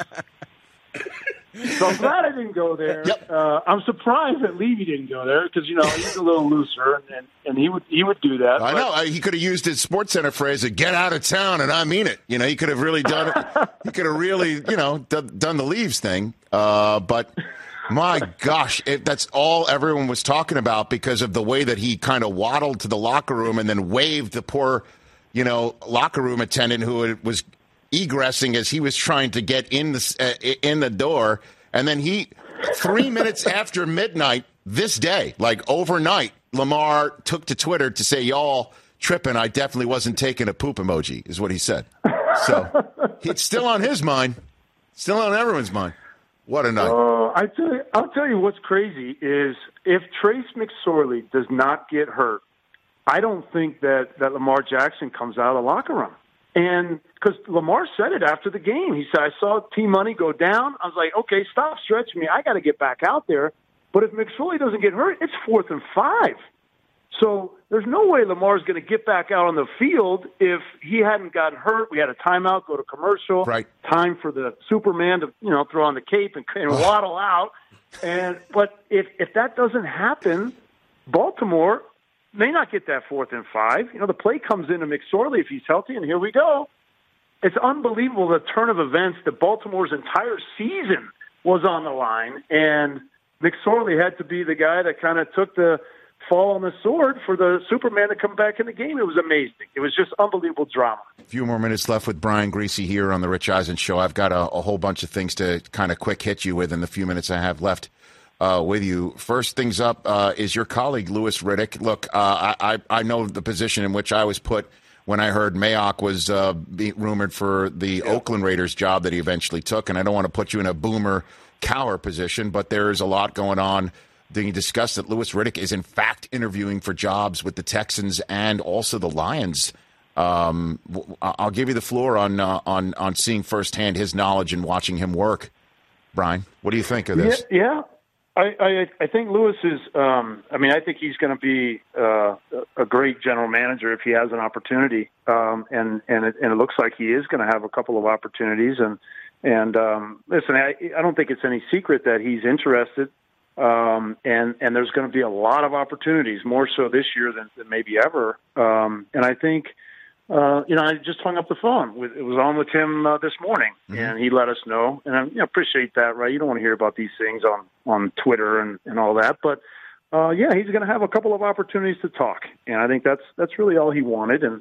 So I'm glad I didn't go there. Yep. Uh, I'm surprised that Levy didn't go there because, you know, he's a little looser, and, and he would he would do that. I but. know. He could have used his SportsCenter phrase of "get out of town," and I mean it. You know, he could have really done it. He could have really, you know, done, done the Leaves thing. Uh, but my gosh, it, that's all everyone was talking about because of the way that he kind of waddled to the locker room and then waved the poor, you know, locker room attendant who was egressing as he was trying to get in the uh, in the door, and then he three minutes after midnight this day, like overnight, Lamar took to Twitter to say, "Y'all tripping. I definitely wasn't taking a poop emoji," is what he said. So it's still on his mind, still on everyone's mind. What a night! Uh, I tell you, I'll tell you what's crazy is if Trace McSorley does not get hurt, I don't think that that Lamar Jackson comes out of the locker room. And because Lamar said it after the game. He said, I saw T-Money go down. I was like, okay, stop stretching me. I got to get back out there. But if McSorley doesn't get hurt, it's fourth and five. So there's no way Lamar's going to get back out on the field if he hadn't gotten hurt. We had a timeout, go to commercial. Right. Time for the Superman to, you know, throw on the cape and, and waddle out. And But if, if that doesn't happen, Baltimore – may not get that fourth and five. You know, the play comes into McSorley if he's healthy, and here we go. It's unbelievable the turn of events that Baltimore's entire season was on the line, and McSorley had to be the guy that kind of took the fall on the sword for the Superman to come back in the game. It was amazing. It was just unbelievable drama. A few more minutes left with Brian Griese here on the Rich Eisen Show. I've got a, a whole bunch of things to kind of quick hit you with in the few minutes I have left. Uh, with you. First things up uh, is your colleague, Louis Riddick. Look, uh, I, I know the position in which I was put when I heard Mayock was uh, be rumored for the yeah. Oakland Raiders job that he eventually took, and I don't want to put you in a boomer cower position, but there is a lot going on. Being discussed that Louis Riddick is in fact interviewing for jobs with the Texans and also the Lions. Um, I'll give you the floor on uh, on on seeing firsthand his knowledge and watching him work. Brian, what do you think of this? Yeah. yeah. I, I, I think Lewis is, um, I mean, I think he's going to be uh, a great general manager if he has an opportunity. Um, and, and, it, and it looks like he is going to have a couple of opportunities. And, and um, listen, I, I don't think it's any secret that he's interested. Um, and, and there's going to be a lot of opportunities, more so this year than, than maybe ever. Um, and I think, Uh, you know, I just hung up the phone. With, it was on with him uh, this morning, mm-hmm. and he let us know. And I you know, appreciate that, right? You don't want to hear about these things on, on Twitter and, and all that. But, uh, yeah, he's going to have a couple of opportunities to talk. And I think that's that's really all he wanted. And,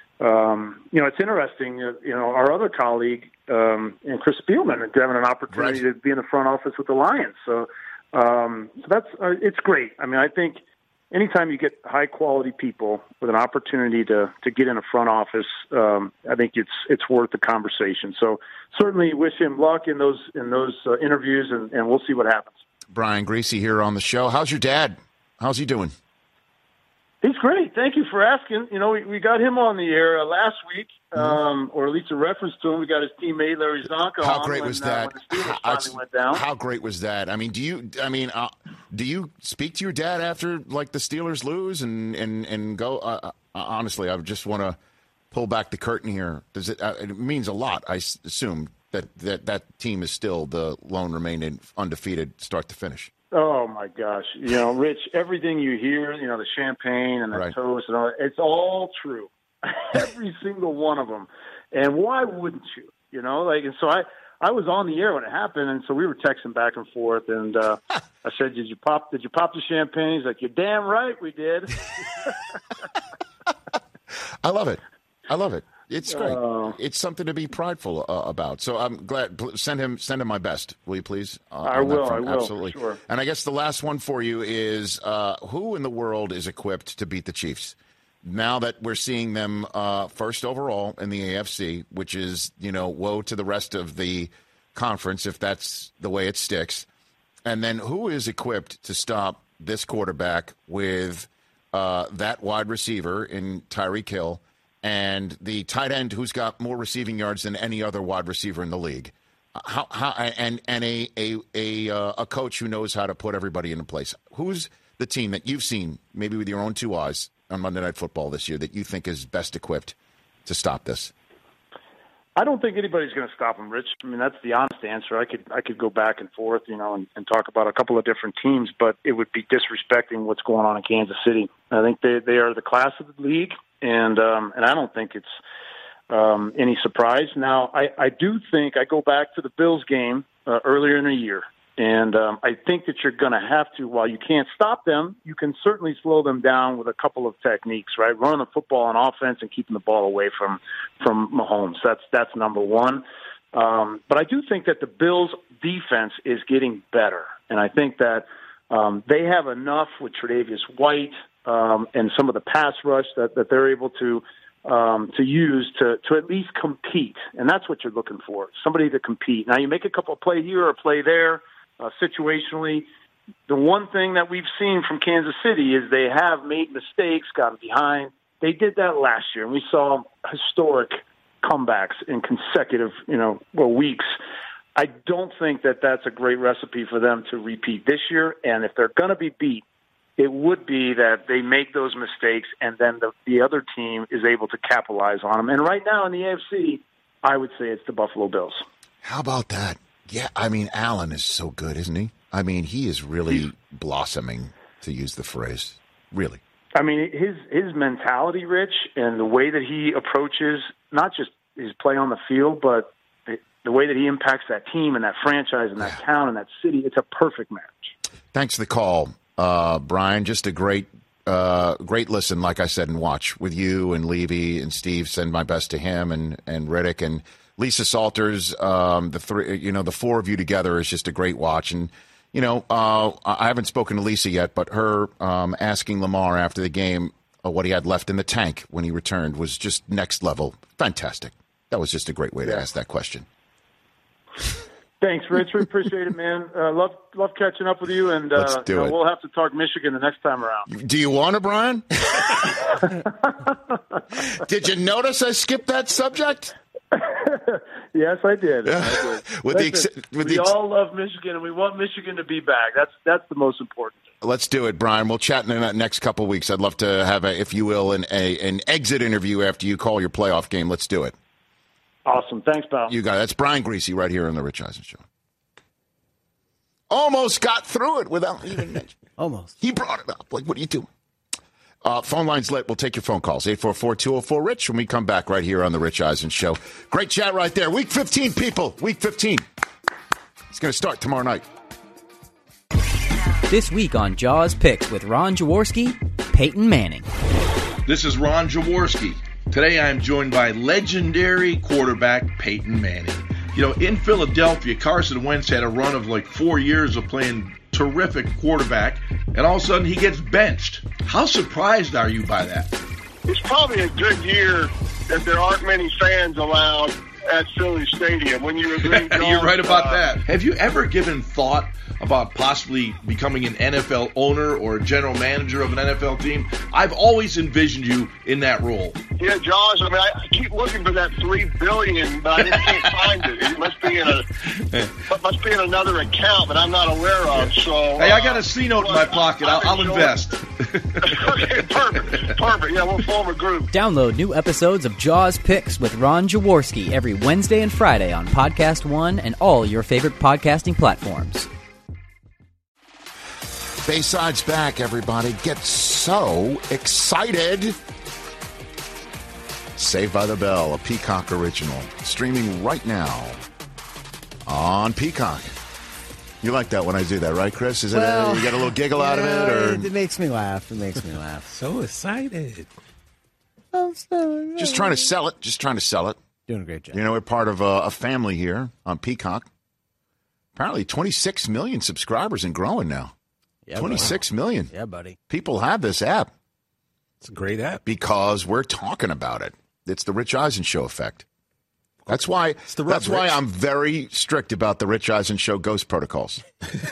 um, you know, it's interesting. Uh, you know, our other colleague, um, and Chris Spielman, having an opportunity right. to be in the front office with the Lions. So, um, so that's uh, it's great. I mean, I think – anytime you get high-quality people with an opportunity to, to get in a front office, um, I think it's it's worth the conversation. So certainly wish him luck in those in those uh, interviews, and, and we'll see what happens. Brian Griese here on the show. How's your dad? How's he doing? He's great. Thank you for asking. You know, we, we got him on the air uh, last week, um, or at least a reference to him. We got his teammate Larry Zonka on. How great when, was that? Uh, when the Steelers how, finally went down. How great was that? I mean, do you? I mean, uh, do you speak to your dad after like the Steelers lose and and and go? Uh, uh, honestly, I just want to pull back the curtain here. Does it? Uh, it means a lot. I s- assume that, that that team is still the lone remaining undefeated, start to finish. Oh, my gosh. You know, Rich, everything you hear, you know, the champagne and the Right. toast and all that, it's all true. Every single one of them. And why wouldn't you? You know, like, and so I, I was on the air when it happened, and so we were texting back and forth, and uh, I said, did you pop Did you pop the champagne? He's like, you're damn right we did. I love it. I love it. It's great. Uh, it's something to be prideful uh, about. So I'm glad. Send him, send him my best, will you please? Uh, I on that will. front. I will. Absolutely. Sure. And I guess the last one for you is uh, who in the world is equipped to beat the Chiefs? Now that we're seeing them uh, first overall in the A F C, which is, you know, woe to the rest of the conference if that's the way it sticks. And then who is equipped to stop this quarterback with uh, that wide receiver in Tyreek Hill and the tight end who's got more receiving yards than any other wide receiver in the league? How, how and and a a a, uh, a coach who knows how to put everybody into place. Who's the team that you've seen, maybe with your own two eyes, on Monday Night Football this year that you think is best equipped to stop this? I don't think anybody's going to stop him, Rich. I mean, that's the honest answer. I could I could go back and forth, you know, and, and talk about a couple of different teams, but it would be disrespecting what's going on in Kansas City. I think they they are the class of the league, and um, and I don't think it's um, any surprise. Now, I, I do think I go back to the Bills game uh, earlier in the year, and um, I think that you're going to have to, while you can't stop them, you can certainly slow them down with a couple of techniques, right? Running the football on offense and keeping the ball away from from Mahomes. That's that's number one. Um, but I do think that the Bills' defense is getting better, and I think that um, they have enough with Tre'Davious White um, and some of the pass rush that, that they're able to um, to use to to at least compete, and that's what you're looking for, somebody to compete. Now, you make a couple of play here or play there. Uh, situationally, the one thing that we've seen from Kansas City is they have made mistakes, gotten behind. They did that last year, and we saw historic comebacks in consecutive, you know, well, weeks. I don't think that that's a great recipe for them to repeat this year. And if they're going to be beat, it would be that they make those mistakes, and then the, the other team is able to capitalize on them. And right now in the A F C, I would say it's the Buffalo Bills. How about that? Yeah, I mean, Allen is so good, isn't he? I mean, he is really He's, blossoming, to use the phrase. Really. I mean, his his mentality, Rich, and the way that he approaches not just his play on the field, but the way that he impacts that team and that franchise and that yeah. town and that city, it's a perfect match. Thanks for the call, uh, Brian. Just a great uh, great listen, like I said, and watch with you and Levy and Steve. Send my best to him and, and Riddick and Lisa Salters. Um, the three, you know, the four of you together is just a great watch. And, you know, uh, I haven't spoken to Lisa yet, but her um, asking Lamar after the game uh, what he had left in the tank when he returned was just next level. Fantastic. That was just a great way to yeah. ask that question. Thanks, Rich. We appreciate it, man. Uh, love love catching up with you, and uh, Let's do you know, it. we'll have to talk Michigan the next time around. Do you want to, Brian? Did you notice I skipped that subject? Yes, I did. I did. with Listen, the, with we the, all love Michigan, and we want Michigan to be back. That's that's the most important. Let's do it, Brian. We'll chat in the next couple of weeks. I'd love to have, a, if you will, an, a, an exit interview after you call your playoff game. Let's do it. Awesome. Thanks, pal. You got it. That's Brian Greasy right here on the Rich Eisen Show. Almost got through it without even mentioning. Almost. He brought it up. Like, what are you doing? Uh, phone line's lit. We'll take your phone calls. eight four four, two oh four, RICH when we come back right here on the Rich Eisen Show. Great chat right there. Week fifteen, people. Week fifteen. It's going to start tomorrow night. This week on Jaws Picks with Ron Jaworski, Peyton Manning. This is Ron Jaworski. Today I am joined by legendary quarterback Peyton Manning. You know, in Philadelphia, Carson Wentz had a run of like four years of playing terrific quarterback, and all of a sudden he gets benched. How surprised are you by that? It's probably a good year that there aren't many fans allowed at Philly Stadium. When you agree, John, You're right about uh, that. Have you ever given thought about possibly becoming an N F L owner or a general manager of an N F L team? I've always envisioned you in that role. Yeah, Josh. I mean, I keep looking for that three billion, but I just can't find it. It must be in a, it must be in another account that I'm not aware of. So, hey, I got a C note in my pocket. I'll, I'll invest. Okay, perfect, perfect. Yeah, we'll form a group. Download new episodes of Jaws Picks with Ron Jaworski every Wednesday and Friday on Podcast One and all your favorite podcasting platforms. Bayside's back, everybody. Get so excited. Saved by the Bell, a Peacock original. Streaming right now on Peacock. You like that when I do that, right, Chris? Is it well, a, you get a little giggle out of it? Or? It makes me laugh. It makes me laugh. So excited. Just trying to sell it. Just trying to sell it. Doing a great job. You know, we're part of a, a family here on Peacock. Apparently twenty-six million subscribers and growing now. Yeah, twenty-six buddy. million. Yeah, buddy. People have this app. It's a great app. Because we're talking about it. It's the Rich Eisen Show effect. That's why It's the rub, that's why Rich. I'm very strict about the Rich Eisen Show ghost protocols.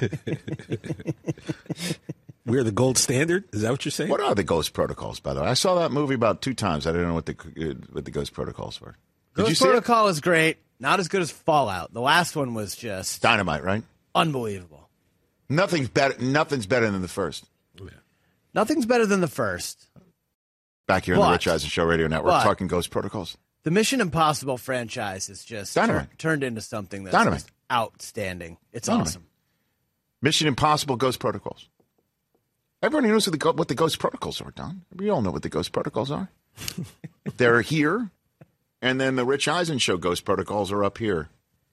We're the gold standard? Is that what you're saying? What are the ghost protocols, by the way? I saw that movie about two times. I didn't know what the uh, what the ghost protocols were. Did Ghost you see Protocol is great. Not as good as Fallout. The last one was just it? Dynamite, right? unbelievable. Nothing's better. Nothing's better than the first. Nothing's better than the first. Back here on But- the Rich Eisen Show Radio Network, but- talking ghost protocols. The Mission Impossible franchise is just Dynamite. tur- turned into something that's Dynamite. just outstanding. It's Dynamite. awesome. Mission Impossible ghost protocols. Everybody knows what the, go- what the ghost protocols are, Don. We all know what the ghost protocols are. They're here, and then the Rich Eisen Show ghost protocols are up here.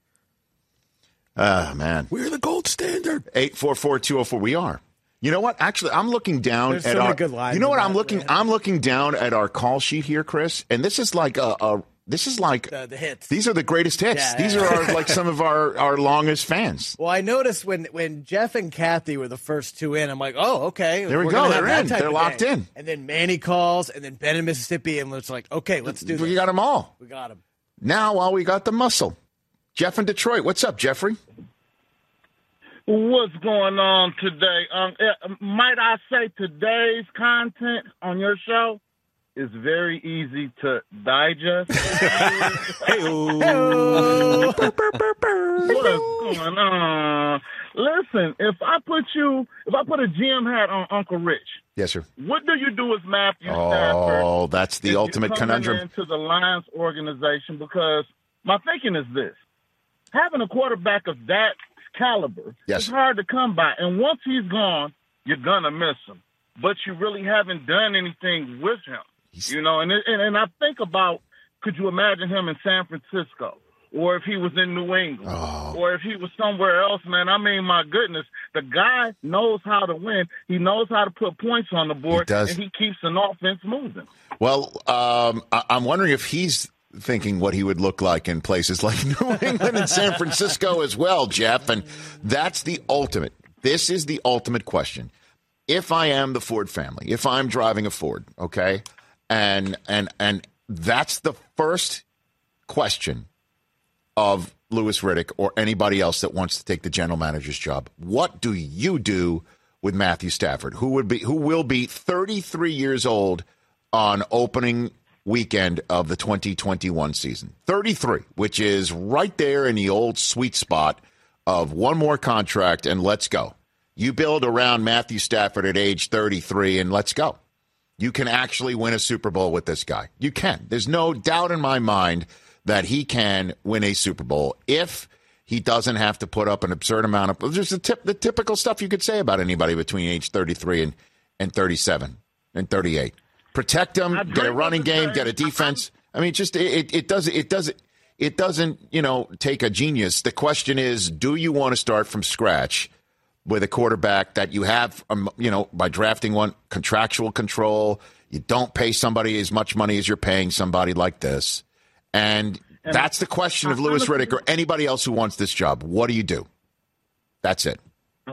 Ah, man. We're the gold standard. eight four four, two oh four. We are. You know what? Actually, I'm looking down There's at so our. many good lines you know in what? that, I'm looking. man. I'm looking down at our call sheet here, Chris, and this is like a. a this is like The, the hits. these are the greatest hits. Yeah, these yeah. are our, like some of our, our longest fans. Well, I noticed when, when Jeff and Kathy were the first two in, I'm like, oh, okay. There we we're go. gonna have They're that in. type They're of locked day. in. And then Manny calls, and then Ben in Mississippi, and it's like, okay, let's do this. We got them all. We got him. Now, while we got the muscle, Jeff in Detroit. What's up, Jeffrey? What's going on today? Um, eh, might I say today's content on your show is very easy to digest. What's going on? Listen, if I put you, if I put a G M hat on Uncle Rich, Yes, sir. what do you do with Matthew Stafford? Oh, that's the if ultimate you're coming conundrum. into the Lions organization, because my thinking is this: having a quarterback of that caliber Yes. is hard to come by, and once he's gone, you're gonna miss him. But you really haven't done anything with him, you know. And, it, and and I think about, could you imagine him in San Francisco, or if he was in New England, Oh. or if he was somewhere else? Man, I mean, my goodness, the guy knows how to win. He knows how to put points on the board, does. and he keeps an offense moving. Well, um, I- I'm wondering if he's thinking what he would look like in places like New England and San Francisco as well, Jeff. And that's the ultimate. This is the ultimate question. If I am the Ford family, if I'm driving a Ford, okay, and and and that's the first question of Louis Riddick or anybody else that wants to take the general manager's job. What do you do with Matthew Stafford, who would be who will be thirty-three years old on opening weekend of the twenty twenty-one season? thirty-three, which is right there in the old sweet spot of one more contract and let's go. You build around Matthew Stafford at age thirty-three and let's go. You can actually win a Super Bowl with this guy. You can. There's no doubt in my mind that he can win a Super Bowl if he doesn't have to put up an absurd amount of just the, tip, the typical stuff you could say about anybody between age thirty-three and, and thirty-seven and thirty-eight. Protect him, I get a agree running with the game, same. get a defense. I mean, just it, it doesn't it doesn't it doesn't, you know, take a genius. The question is, do you want to start from scratch with a quarterback that you have, um, you know, by drafting one, contractual control? You don't pay somebody as much money as you're paying somebody like this. And, And that's the question of I- Louis honestly- Riddick or anybody else who wants this job. What do you do? That's it.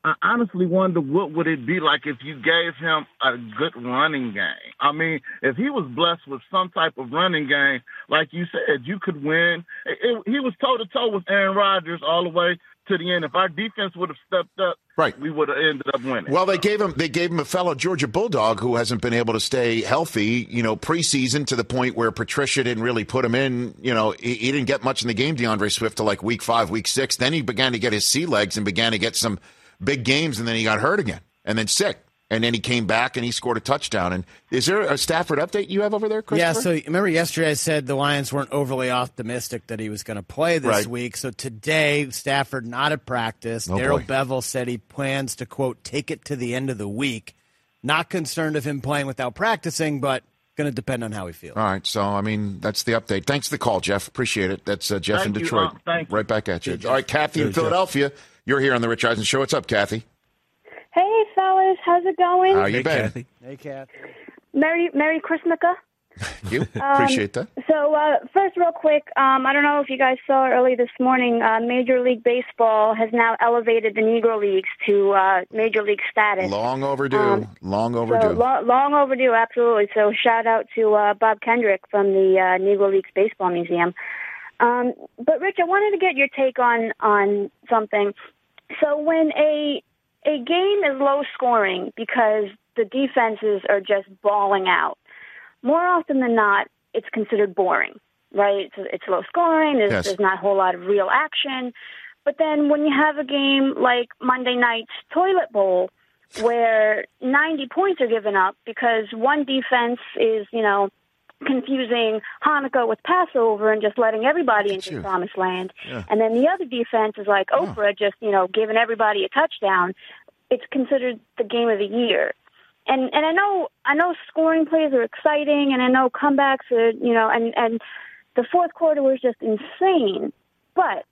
I honestly wonder what would it be like if you gave him a good running game. I mean, if he was blessed with some type of running game, like you said, you could win. It, it, he was toe-to-toe with Aaron Rodgers all the way to the end. If our defense would have stepped up, right, we would have ended up winning. Well, they gave him they gave him a fellow Georgia Bulldog who hasn't been able to stay healthy, you know, preseason to the point where Patricia didn't really put him in. You know, he, he didn't get much in the game, DeAndre Swift, till like week five, week six. Then he began to get his sea legs and began to get some big games, and then he got hurt again and then sick. And then he came back and he scored a touchdown. And is there a Stafford update you have over there, Christopher? Yeah, so remember yesterday I said the Lions weren't overly optimistic that he was going to play this Right. week. So today, Stafford not at practice. Oh, Darrell boy. Bevel said he plans to, quote, take it to the end of the week. Not concerned of him playing without practicing, but going to depend on how he feels. All right, so, I mean, that's the update. Thanks for the call, Jeff. Appreciate it. That's uh, Jeff Thank in you, Detroit. uh, thank you. Right back at you. Good, All right, Kathy in Good, Jeff. Philadelphia. You're here on the Rich Eisen Show. What's up, Kathy? Hey, fellas, how's it going? How you been? Hey, Kathy. Merry Merry Christmasa. You Um, appreciate that. So, uh, first, real quick, um, I don't know if you guys saw early this morning, uh, Major League Baseball has now elevated the Negro Leagues to uh, Major League status. Long overdue. Um, long So, overdue. lo- long overdue, absolutely. So, shout out to uh, Bob Kendrick from the uh, Negro Leagues Baseball Museum. Um, but, Rich, I wanted to get your take on on something. So, when a a game is low scoring because the defenses are just balling out, more often than not, it's considered boring, right? It's, it's low scoring. There's, Yes. there's not a whole lot of real action. But then when you have a game like Monday night's Toilet Bowl, where ninety points are given up because one defense is, you know, confusing Hanukkah with Passover and just letting everybody into the promised land. Yeah. And then the other defense is like Oprah, just, you know, giving everybody a touchdown. It's considered the game of the year. And and I know I know scoring plays are exciting, and I know comebacks are, you know, and, and the fourth quarter was just insane. But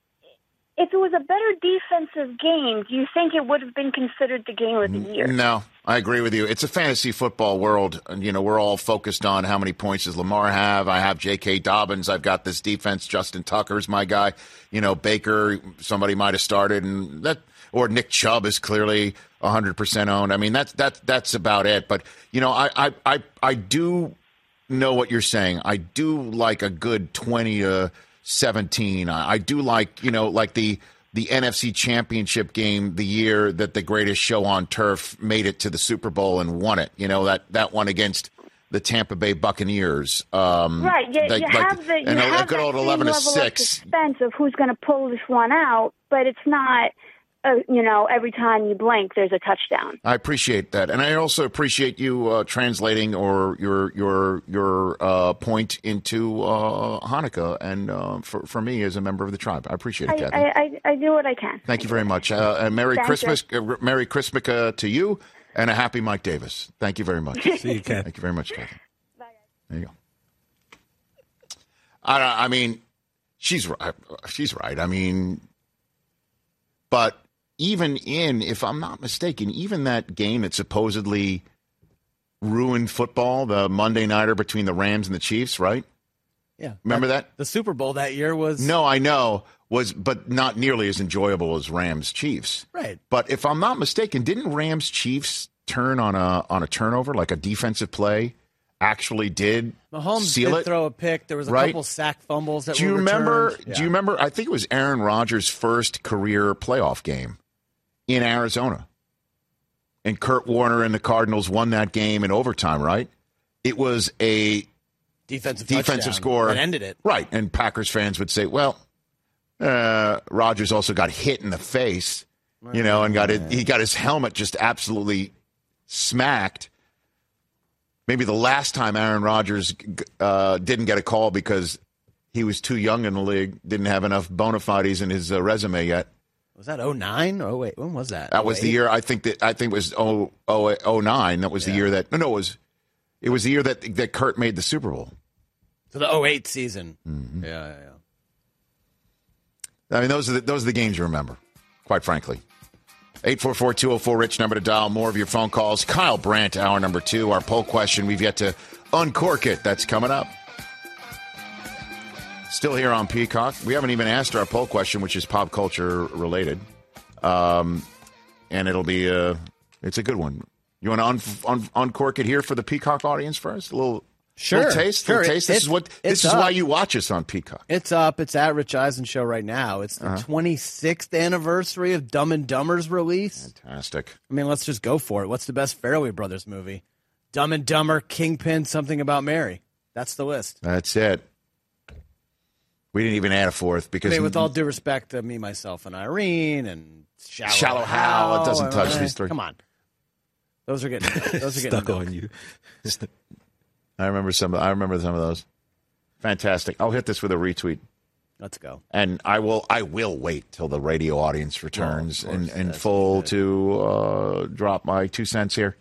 if it was a better defensive game, do you think it would have been considered the game of the year? No, I agree with you. It's a fantasy football world. And, you know, we're all focused on how many points does Lamar have. I have J K. Dobbins. I've got this defense. Justin Tucker's my guy. You know, Baker, somebody might have started, and that, or Nick Chubb is clearly one hundred percent owned. I mean, that's that's that's about it. But, you know, I I I, I do know what you're saying. I do like a good twenty to seventeen. I, I do like, you know, like the the N F C Championship game the year that the greatest show on turf made it to the Super Bowl and won it. You know, that, that one against the Tampa Bay Buccaneers. Um, Right, you, like- you like- have the you and a, have a good that old same eleven to level six. of suspense of who's going to pull this one out, but it's not, uh, you know, every time you blink, there's a touchdown. I appreciate that, and I also appreciate you uh, translating or your your your uh, point into uh, Hanukkah, and uh, for for me as a member of the tribe, I appreciate it, I, Kathy. I, I, I do what I can. Thank you very much. Uh, and Merry Thank Christmas, uh, Merry Christmas to you, and a happy Mike Davis. Thank you very much. See you, Kathy. Thank you very much, Kathy. There you go. I don't- I mean, she's right. She's right. I mean, but even in, if I'm not mistaken, even that game that supposedly ruined football, the Monday nighter between the Rams and the Chiefs, right? Yeah. Remember that? The Super Bowl that year was. No, I know, was but not nearly as enjoyable as Rams Chiefs. Right. But if I'm not mistaken, didn't Rams Chiefs turn on a on a turnover, like a defensive play, actually did Mahomes seal did it? throw a pick. There was a Right. couple sack fumbles that Do you were remember? returned. Do you remember? I think it was Aaron Rodgers' first career playoff game in Arizona, and Kurt Warner and the Cardinals won that game in overtime. Right? It was a defensive defensive touchdown score that ended it. Right, and Packers fans would say, "Well, uh, Rodgers also got hit in the face, you know, and got it. He got his helmet just absolutely smacked." Maybe the last time Aaron Rodgers uh, didn't get a call because he was too young in the league, didn't have enough bona fides in his uh, resume yet. Was that oh nine? Oh, wait. When was that? That was the oh eight? year. I think that I think it was oh oh oh nine. That was the year that no no it was it was the year that that Kurt made the Super Bowl. So the oh eight season. Mm-hmm. Yeah, yeah, I mean, those are the, those are the games you remember, quite frankly. eight four four, two oh four, RICH, number to dial. More of your phone calls. Kyle Brandt, hour number two. Our poll question, we've yet to uncork it. That's coming up. Still here on Peacock. We haven't even asked our poll question, which is pop culture related. Um, and it'll be uh, it's a good one. You want to un- un- uncork it here for the Peacock audience first? A little, sure, little taste, sure. little taste. This It's, is what this is up. why you watch us on Peacock. It's up. It's at Rich Eisen Show right now. It's the Uh-huh. twenty-sixth anniversary of Dumb and Dumber's release. Fantastic. I mean, let's just go for it. What's the best Farrelly Brothers movie? Dumb and Dumber, Kingpin, Something About Mary. That's the list. That's it. We didn't even add a fourth because I mean, with all due respect to me, myself, and Irene, and Shallow, Shallow Hal, it doesn't touch uh, these three. Come on, those are getting those are getting Stuck on you. I remember some. I remember some of those. Fantastic. I'll hit this with a retweet. Let's go. And I will. I will wait till the radio audience returns Well, of in, course, in that's full to uh, drop my two cents here.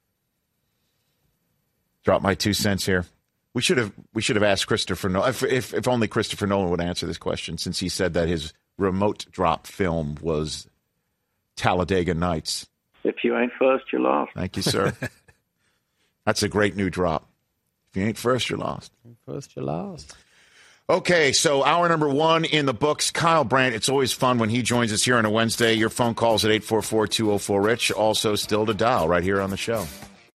Drop my two cents here. We should have. We should have asked Christopher Nolan. If, if if only Christopher Nolan would answer this question, since he said that his remote drop film was Talladega Nights. If you ain't first, you're lost. Thank you, sir. That's a great new drop. If you ain't first, you're lost. First, you're lost. Okay, so hour number one in the books. Kyle Brandt, it's always fun when he joins us here on a Wednesday. Your phone calls at eight four four, two oh four, RICH. Also, still to dial right here on the show.